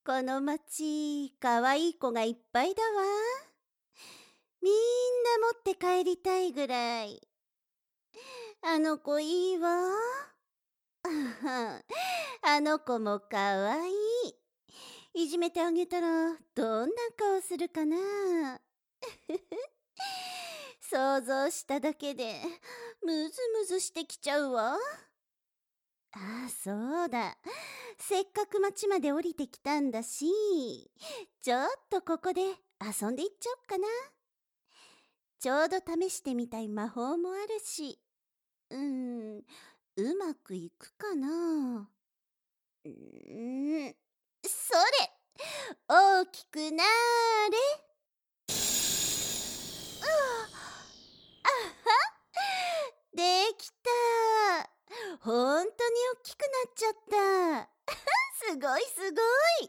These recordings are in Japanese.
この町、かわいい子がいっぱいだわ。みんな持って帰りたいぐらい。あの子いいわ。あの子もかわいい。いじめてあげたらどんな顔するかな。想像しただけでムズムズしてきちゃうわ。ああ、そうだ。せっかく町まで降りてきたんだし、ちょっとここで遊んでいっちゃおっかな。ちょうど試してみたい魔法もあるし、うまくいくかな。それ、大きくなーれ。あは、できた。ほんとに大きくなっちゃった。すごいすごい。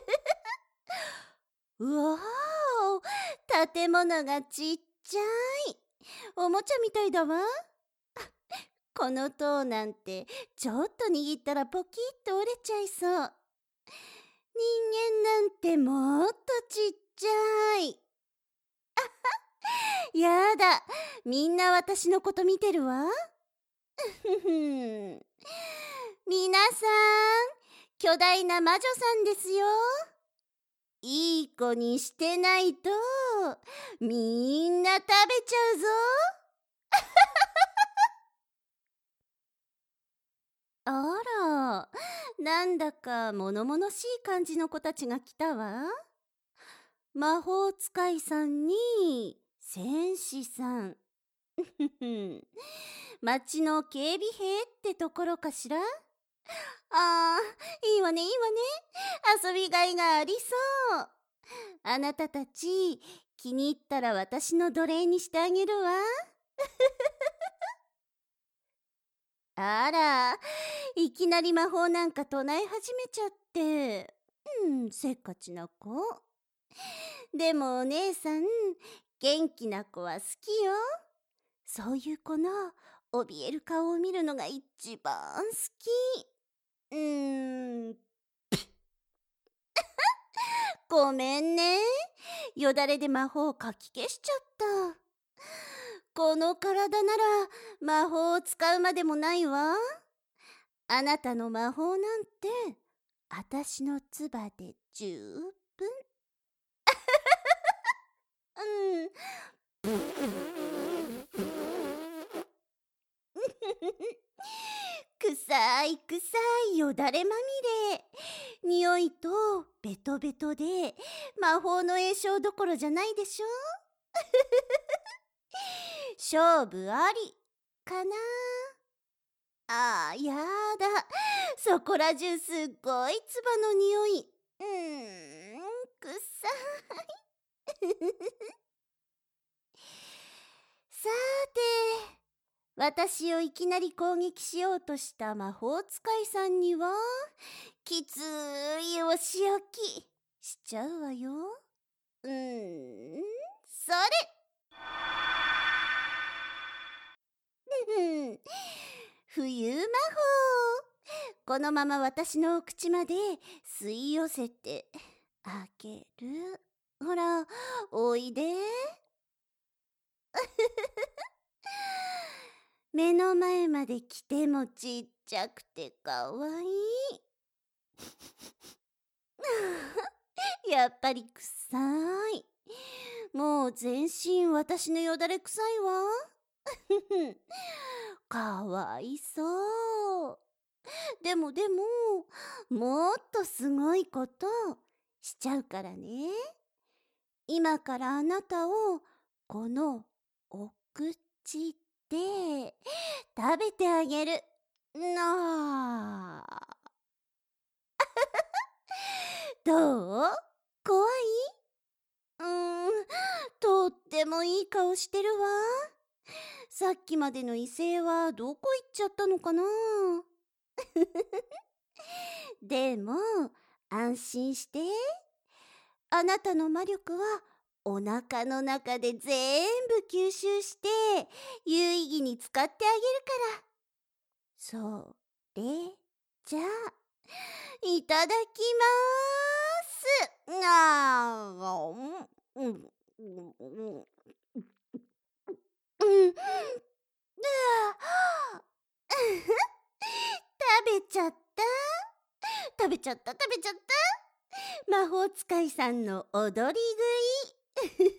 うわーお、建物がちっちゃい。おもちゃみたいだわ。この塔なんてちょっと握ったらポキッと折れちゃいそう。人間なんてもっとちっちゃい。やだ、みんな私のこと見てるわ。ふふん。皆さん、巨大な魔女さんですよ。いい子にしてないと、みんな食べちゃうぞ。あら、なんだか物々しい感じの子たちが来たわ。魔法使いさんに戦士さん。町の警備兵ってところかしら。あー、いいわねいいわね。遊びがいがありそう。あなたたち気に入ったら私の奴隷にしてあげるわ。あら、いきなり魔法なんか唱え始めちゃって。せっかちな子。でもお姉さん、元気な子は好きよ。そういう子の怯える顔を見るのが一番好き。うーん、ごめんね。よだれで魔法をかき消しちゃった。この体なら魔法を使うまでもないわ。あなたの魔法なんて、あたしの唾で十分。うん。臭い臭いよだれまみれ。匂いとベトベトで魔法の栄唱どころじゃないでしょ。勝負ありかな。あーやだ。そこら中すっごい唾の匂い。臭い。さて、私をいきなり攻撃しようとした魔法使いさんには、きついお仕置きしちゃうわよ。それ。冬魔法。このまま私のお口まで吸い寄せてあげる。ほら、おいで。目の前まで来てもちっちゃくてかわいい。やっぱり臭い。もう全身私のよだれ臭いわ。かわいそう。でも、もっとすごいことしちゃうからね。今からあなたをこのお口で食べてあげる。なあ。どう？怖い？とってもいい顔してるわ。さっきまでの威勢はどこ行っちゃったのかな。でも安心して。あなたの魔力はお腹の中で全部吸収して有意義に使ってあげるから。それじゃあ、いただきます。 うん、うん、食べちゃった。食べちゃった、食べちゃった。魔法使いさんの踊り食い。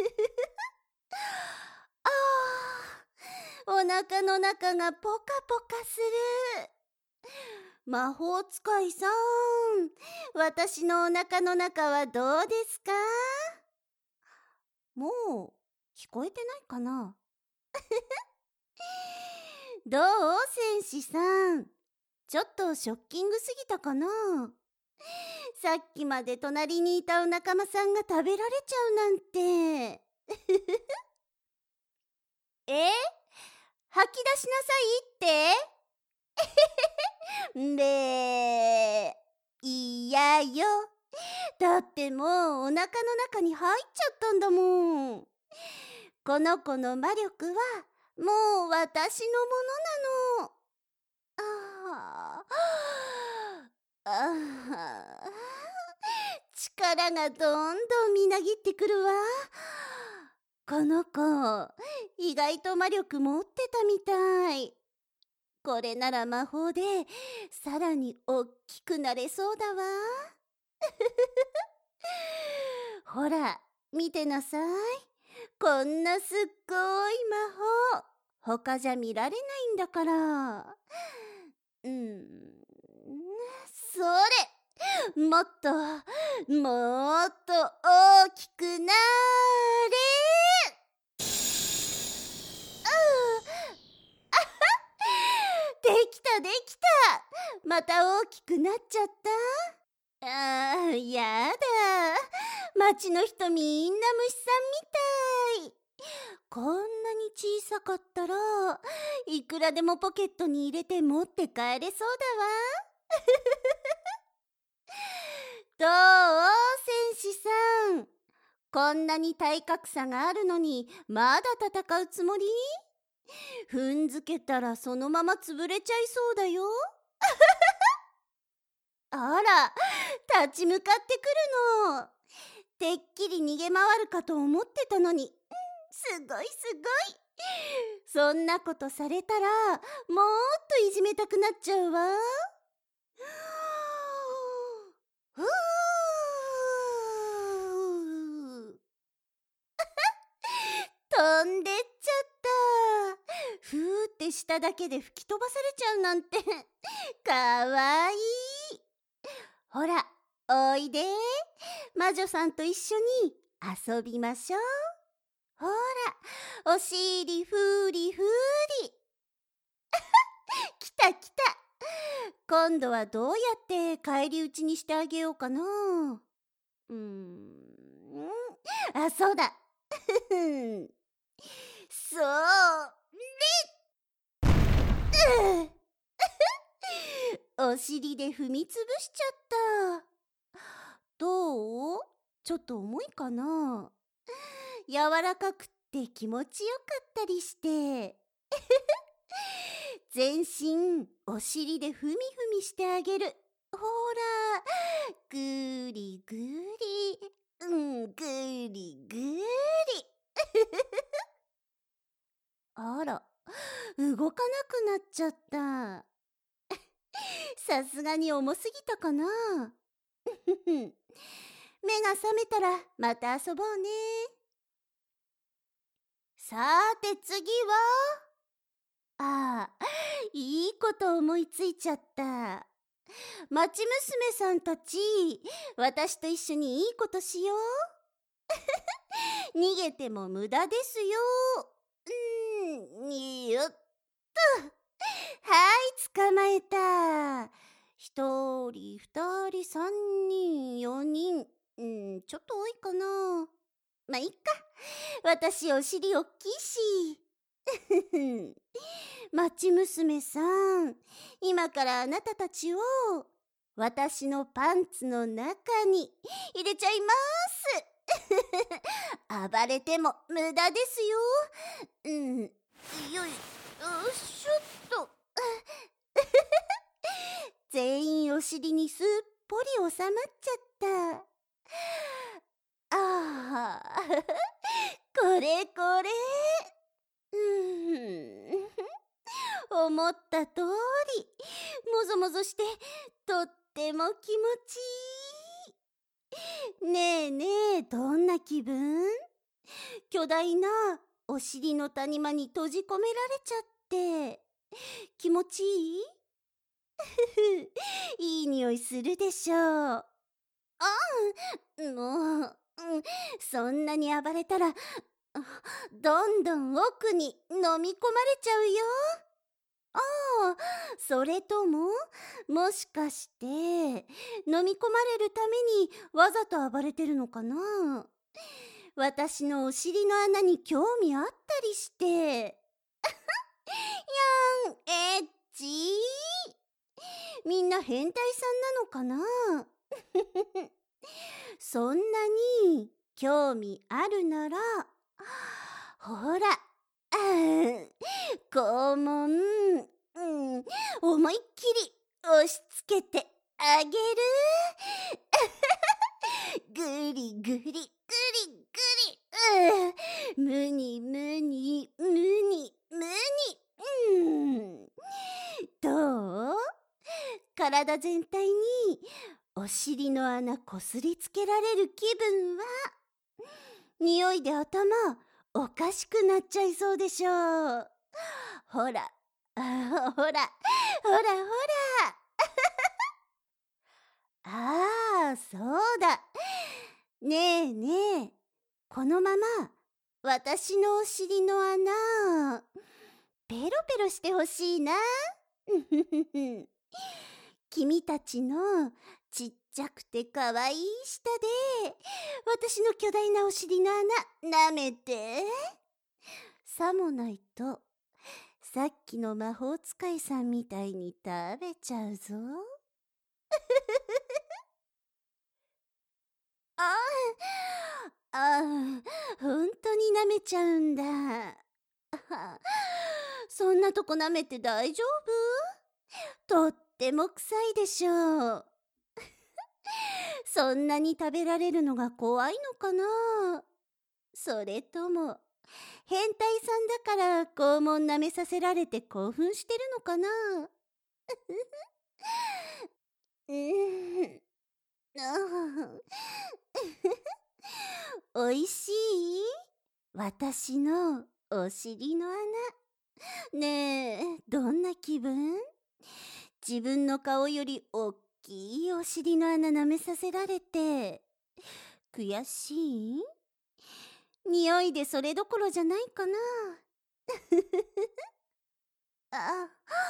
あお腹の中がポカポカする。魔法使いさん、私のお腹の中はどうですか？もう聞こえてないかな？どう戦士さん、ちょっとショッキングすぎたかな？さっきまで隣にいたお仲間さんが食べられちゃうなんて。え？吐き出しなさいって？べー、嫌よ。だってもうお腹の中に入っちゃったんだもん。この子の魔力はもう私のものなの。ああ、ああ、力がどんどんみなぎってくるわ。この子、意外と魔力持ってたみたい。これなら魔法でさらにおっきくなれそうだわ。ほら、見てなさい。こんなすっごい魔法。他じゃ見られないんだから。それ、もっと、もっと大きくなれ。できたできた。また大きくなっちゃった。やだ。町の人みんな虫さんみたい。こんなに小さかったらいくらでもポケットに入れて持って帰れそうだわ。どう戦士さん、こんなに体格差があるのにまだ戦うつもり？踏んづけたらそのまま潰れちゃいそうだよ。あら、立ち向かってくるの。てっきり逃げ回るかと思ってたのに。すごいすごい。そんなことされたらもっといじめたくなっちゃうわ。ふう。飛んでっちゃった。ふーってしただけで吹き飛ばされちゃうなんてかわいい。ほら、おいで。魔女さんと一緒に遊びましょう。ほら、お尻ふりふり。来た来た。今度はどうやって返り討ちにしてあげようかな。そうだ。そう。お尻で踏みつぶしちゃった。どう？ちょっと重いかな？柔らかくって気持ちよかったりして。全身お尻でふみふみしてあげる。ほら、ぐりぐり、ぐりぐり。あら、動かなくなっちゃった。さすがに重すぎたかな。目が覚めたらまた遊ぼうね。さて次は、いいこと思いついちゃった。町娘さんたち、私と一緒にいいことしよう。逃げても無駄ですよ。よっと。はい、捕まえた。一人、二人、三人、四人。ちょっと多いかな。まあ、いっか。私、お尻おっきいし。町娘さん、今からあなたたちを私のパンツの中に入れちゃいます。暴れても無駄ですよ。よいしょっと。全員お尻にすっぽり収まっちゃった。 ああ、これこれ。思った通り、もぞもぞして、とっても気持ちいい。ねえねえ、どんな気分？巨大なお尻の谷間に閉じ込められちゃって、気持ちいい？いい匂いするでしょう。もう、そんなに暴れたら、どんどん奥に飲み込まれちゃうよ。ああ、それとも、もしかして、飲み込まれるためにわざと暴れてるのかな？私のお尻の穴に興味あったりして。やん、エッチ。みんな変態さんなのかな？そんなに興味あるなら、ほら、肛門、思いっきり押し付けてあげる。ぐりぐりぐりぐり、むにむにむにむに、どう？体全体にお尻の穴こすりつけられる気分は？匂いで頭おかしくなっちゃいそうでしょう。ほら、ほら、ほらほら。ああ、そうだ。ねえねえ、このまま私のお尻の穴、ペロペロしてほしいな。君たちのちっちゃくてかわいい舌で私の巨大なお尻の穴舐めて。さもないとさっきの魔法使いさんみたいに食べちゃうぞ。ああ、本当に舐めちゃうんだ。そんなとこ舐めて大丈夫？とっても臭いでしょう。そんなに食べられるのが怖いのかな？それとも変態さんだから肛門舐めさせられて興奮してるのかな？うーん、おいしい？私のお尻の穴。ねえ、どんな気分？自分の顔よりおっきいお尻の穴舐めさせられて悔しい？匂いでそれどころじゃないかな。あ、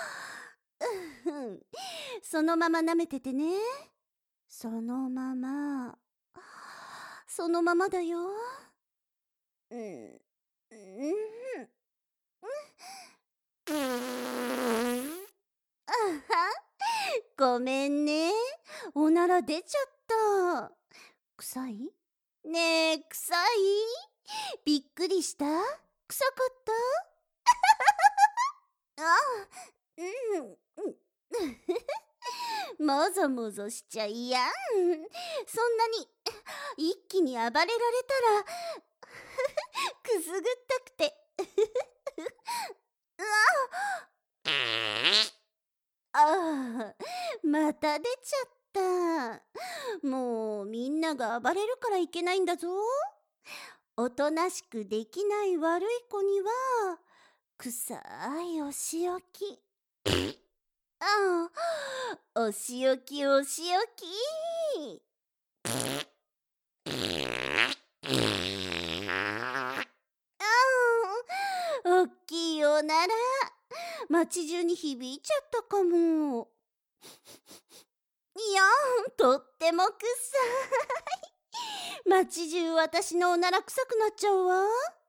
そのまま舐めててね。そのまま。そのままだよ。うん。うん。あは、ごめんね。おなら出ちゃった。臭い？ねえ、臭い？びっくりした？臭かった？あ、うん。もぞもぞしちゃいやん。そんなに一気に暴れられたらくすぐったくて。うわあ、また出ちゃった。もうみんなが暴れるからいけないんだぞ。おとなしくできない悪い子には臭いお仕置き。ああ、お仕置きお仕置き。おっきいおなら街中に響いちゃったかも。いやとっても臭い。街中私のおなら臭くなっちゃうわ。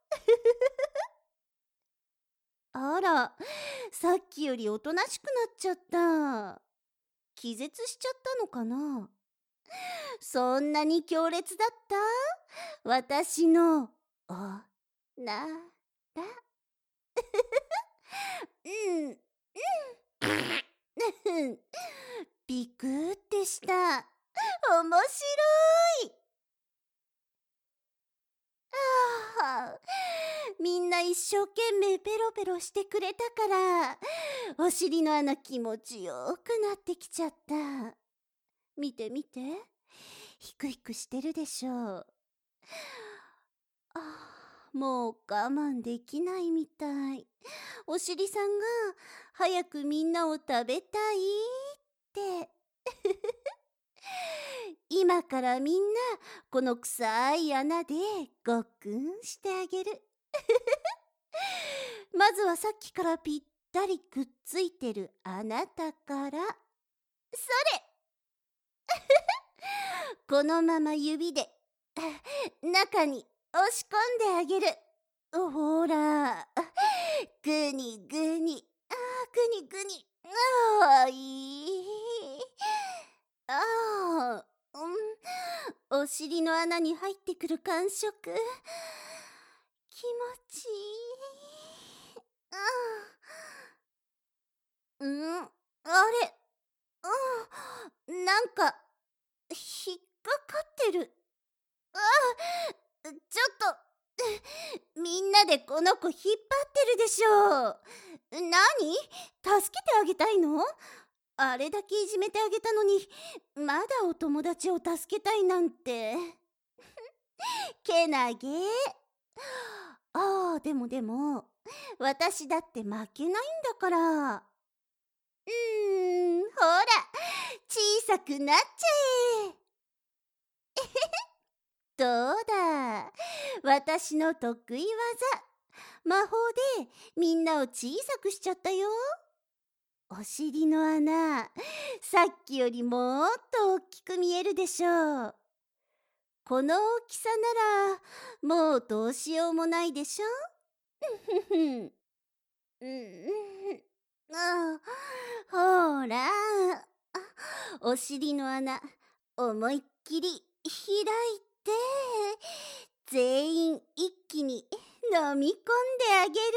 あら、さっきよりおとなしくなっちゃった。気絶しちゃったのかな？そんなに強烈だった？私のおなら。うん、うん。びくってした。面白い。 ああ、みんな一生懸命ペロペロしてくれたから、お尻の穴気持ちよくなってきちゃった。見て見て。ヒクヒクしてるでしょう。もう我慢できないみたい。お尻さんが早くみんなを食べたいって。今からみんなこの臭い穴でごっくんしてあげる。まずはさっきからぴったりくっついてるあなたから。それこのまま指で中に押し込んであげる。ほら、ぐにぐに、ぐにぐに、いい。お尻の穴に入ってくる感触、気持ちいい。あれ、なんか引っかかってる。ちょっとみんなでこの子引っ張ってるでしょ。何？助けてあげたいの？あれだけいじめてあげたのに、まだお友達を助けたいなんて。けなげ。でも、私だって負けないんだから。ほら、小さくなっちゃえ。どうだ、私の得意技。魔法でみんなを小さくしちゃったよ。お尻の穴、さっきよりもっと大きく見えるでしょう。この大きさならもうどうしようもないでしょ。ほら、お尻の穴思いっきり開いて、全員一気に飲み込んであげる。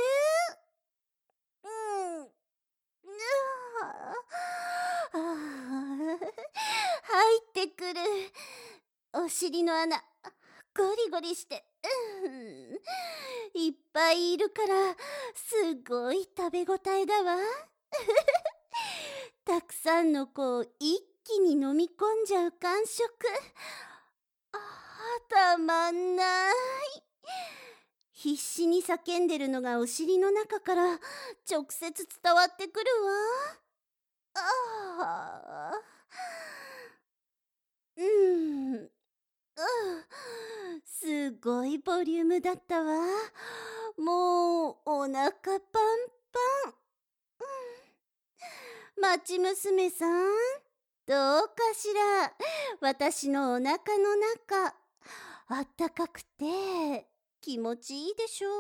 入ってくる。お尻の穴ゴリゴリして、いっぱいいるからすごい食べごたえだわ。たくさんの子を一気に飲み込んじゃう感触、たまんない。必死に叫んでるのがお尻の中から直接伝わってくるわ。すごいボリュームだったわ。もうお腹パンパン。町娘さん、どうかしら。私のお腹の中、あったかくて気持ちいいでしょ。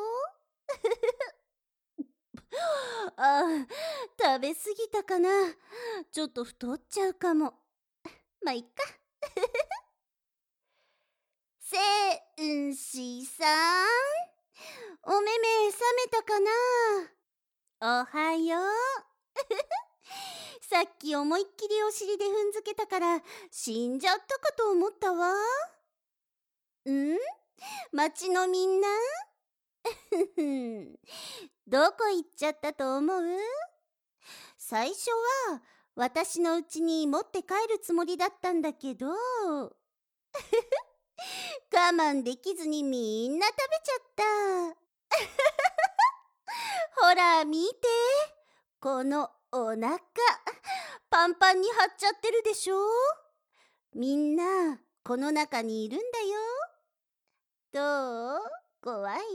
食べ過ぎたかな。ちょっと太っちゃうかも。まあ、いっか。戦士さん、お目目覚めたかな。おはよう。さっき思いっきりお尻で踏んづけたから死んじゃったかと思ったわ。町のみんなどこ行っちゃったと思う？最初は私の家に持って帰るつもりだったんだけど我慢できずにみんな食べちゃった。ほら見て、このお腹パンパンに張っちゃってるでしょ。みんなこの中にいるんだよ。どう？怖い？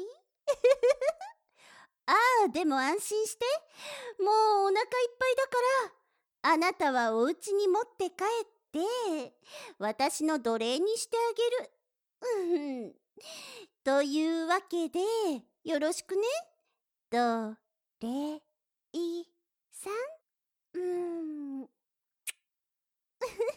でも安心して。もうお腹いっぱいだからあなたはお家に持って帰って私の奴隷にしてあげる。というわけでよろしくね。奴隷さん。